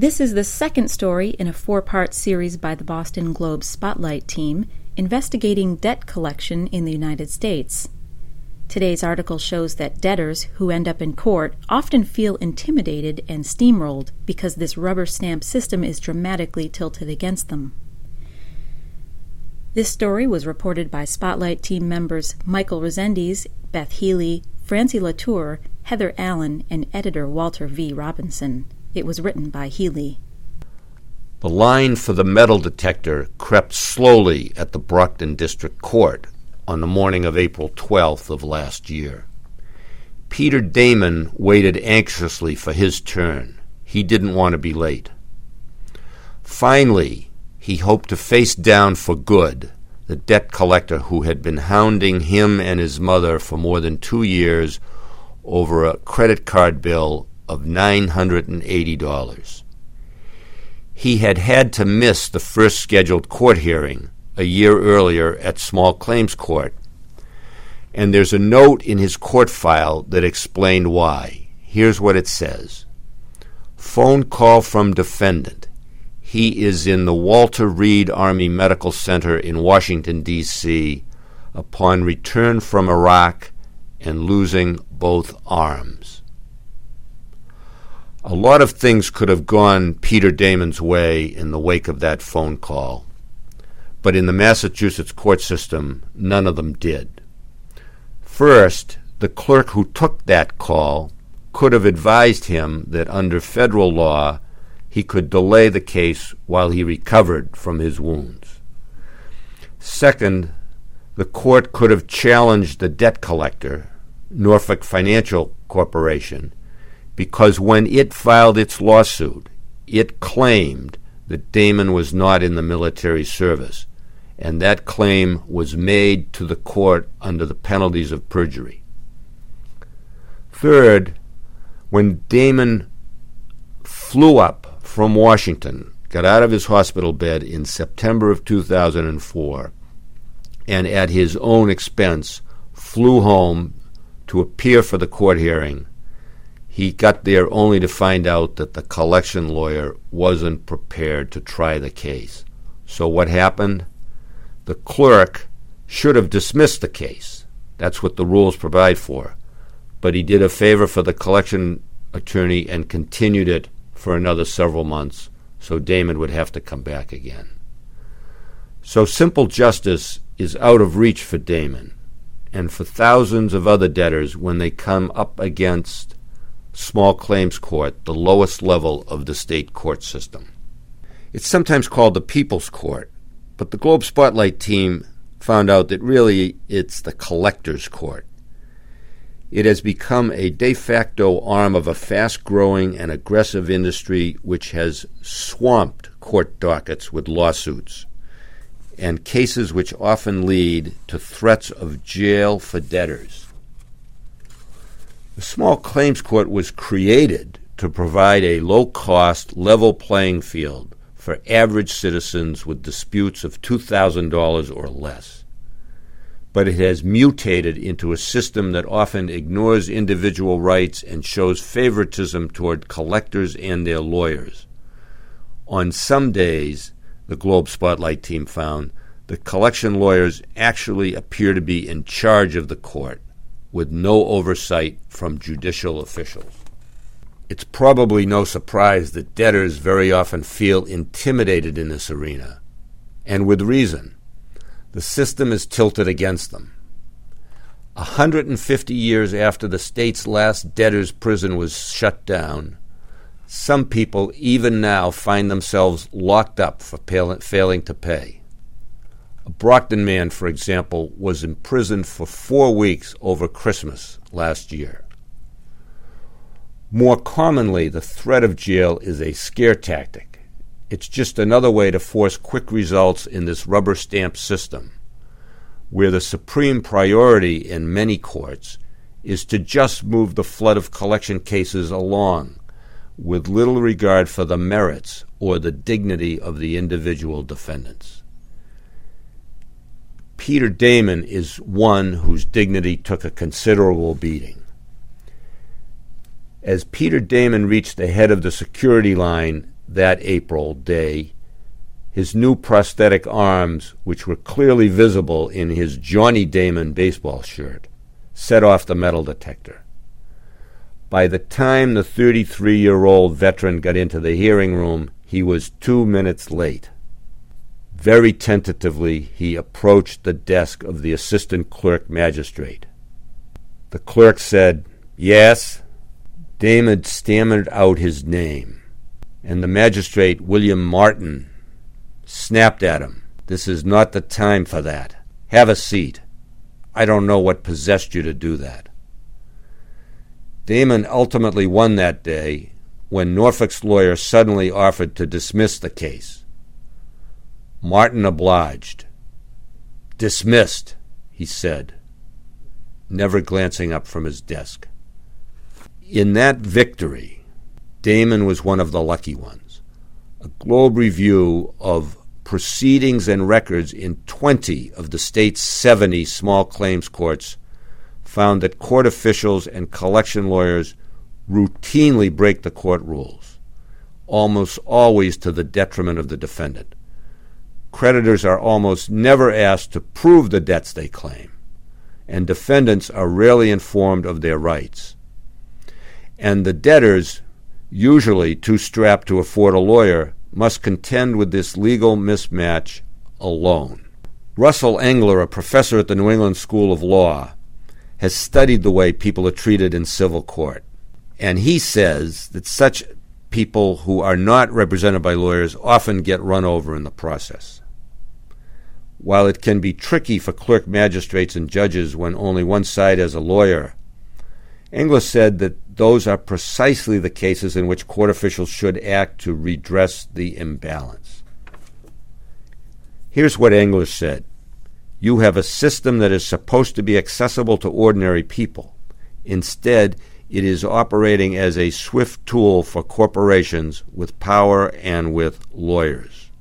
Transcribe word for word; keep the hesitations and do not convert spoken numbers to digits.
This is the second story in a four-part series by the Boston Globe Spotlight team investigating debt collection in the United States. Today's article shows that debtors who end up in court often feel intimidated and steamrolled because this rubber stamp system is dramatically tilted against them. This story was reported by Spotlight team members Michael Resendiz, Beth Healy, Francie Latour, Heather Allen, and editor Walter V. Robinson. It was written by Healy. The line for the metal detector crept slowly at the Brockton District Court on the morning of April twelfth of last year. Peter Damon waited anxiously for his turn. He didn't want to be late. Finally, he hoped to face down for good the debt collector who had been hounding him and his mother for more than two years over a credit card bill of nine hundred eighty dollars. He had had to miss the first scheduled court hearing a year earlier at Small Claims Court, and there's a note in his court file that explained why. Here's what it says. Phone call from defendant. He is in the Walter Reed Army Medical Center in Washington, D C upon return from Iraq and losing both arms. A lot of things could have gone Peter Damon's way in the wake of that phone call, but in the Massachusetts court system, none of them did. First, the clerk who took that call could have advised him that under federal law, he could delay the case while he recovered from his wounds. Second, the court could have challenged the debt collector, Norfolk Financial Corporation, because when it filed its lawsuit, it claimed that Damon was not in the military service, and that claim was made to the court under the penalties of perjury. Third, when Damon flew up from Washington, got out of his hospital bed in September of two thousand four, and at his own expense flew home to appear for the court hearing, he got there only to find out that the collection lawyer wasn't prepared to try the case. So what happened? The clerk should have dismissed the case. That's what the rules provide for. But he did a favor for the collection attorney and continued it for another several months, so Damon would have to come back again. So simple justice is out of reach for Damon and for thousands of other debtors when they come up against Small Claims Court, the lowest level of the state court system. It's sometimes called the People's Court, but the Globe Spotlight team found out that really it's the Collector's Court. It has become a de facto arm of a fast-growing and aggressive industry which has swamped court dockets with lawsuits and cases which often lead to threats of jail for debtors. The Small Claims Court was created to provide a low-cost, level playing field for average citizens with disputes of two thousand dollars or less. But it has mutated into a system that often ignores individual rights and shows favoritism toward collectors and their lawyers. On some days, the Globe Spotlight team found, the collection lawyers actually appear to be in charge of the court, with no oversight from judicial officials. It's probably no surprise that debtors very often feel intimidated in this arena, and with reason. The system is tilted against them. one hundred fifty years after the state's last debtor's prison was shut down, some people even now find themselves locked up for failing to pay. A Brockton man, for example, was imprisoned for four weeks over Christmas last year. More commonly, the threat of jail is a scare tactic. It's just another way to force quick results in this rubber stamp system, where the supreme priority in many courts is to just move the flood of collection cases along, with little regard for the merits or the dignity of the individual defendants. Peter Damon is one whose dignity took a considerable beating. As Peter Damon reached the head of the security line, that April day, his new prosthetic arms, which were clearly visible in his Johnny Damon baseball shirt, set off the metal detector. By the time the thirty-three-year-old veteran got into the hearing room, he was two minutes late. Very tentatively, he approached the desk of the assistant clerk magistrate. The clerk said, "Yes." Damon stammered out his name, and the magistrate, William Martin, snapped at him. "This is not the time for that. Have a seat. I don't know what possessed you to do that." Damon ultimately won that day when Norfolk's lawyer suddenly offered to dismiss the case. Martin obliged. "Dismissed," he said, never glancing up from his desk. In that victory, Damon was one of the lucky ones. A Globe review of proceedings and records in twenty of the state's seventy small claims courts found that court officials and collection lawyers routinely break the court rules, almost always to the detriment of the defendant. Creditors are almost never asked to prove the debts they claim, and defendants are rarely informed of their rights. And the debtors, usually too strapped to afford a lawyer, must contend with this legal mismatch alone. Russell Engler, a professor at the New England School of Law, has studied the way people are treated in civil court. And he says that such people who are not represented by lawyers often get run over in the process. While it can be tricky for clerk magistrates and judges when only one side has a lawyer, Engler said that those are precisely the cases in which court officials should act to redress the imbalance. Here's what Engler said. "You have a system that is supposed to be accessible to ordinary people. Instead, it is operating as a swift tool for corporations with power and with lawyers."